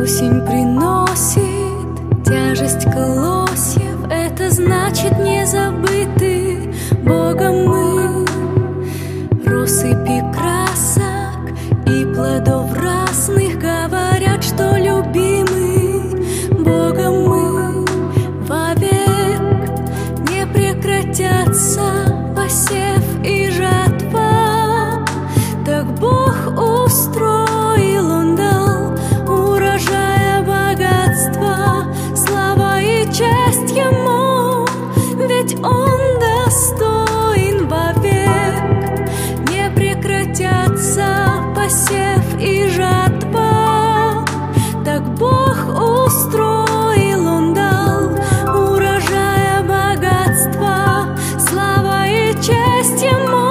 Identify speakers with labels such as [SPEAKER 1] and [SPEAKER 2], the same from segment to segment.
[SPEAKER 1] Осень приносит тяжесть колосьев, это значит не забыты Богом мы. Россыпи красок и плодов разных говорят, что любимы Богом мы. Вовек не прекратятся посев и жатва, так Бог устроил, Он дал урожая богатства. Слава и честь Ему, ведь Он достоин. Вовек не прекратятся посев и жатва, так Бог устроил, Он дал урожая богатства. Слава и честь Ему.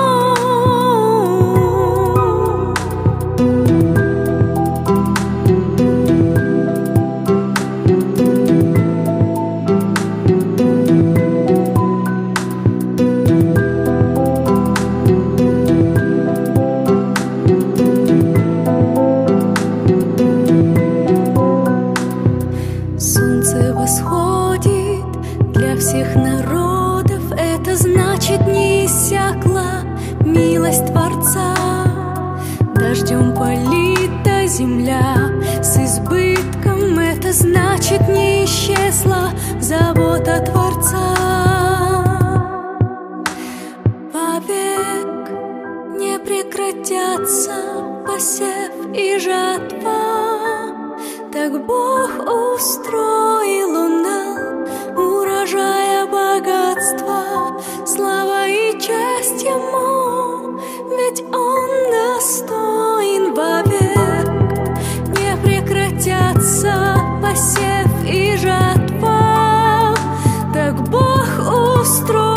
[SPEAKER 1] Солнце восходит для всех народов, это значит не иссякла милость Творца. Дождем полита земля с избытком, это значит не исчезла забота Творца. Вовек не прекратятся посев и жатва, так Бог устроил, Он дал урожая богатства. Слава и честь Ему, ведь Он достоин. Вовек не прекратятся посев и жатва, так Бог устроил.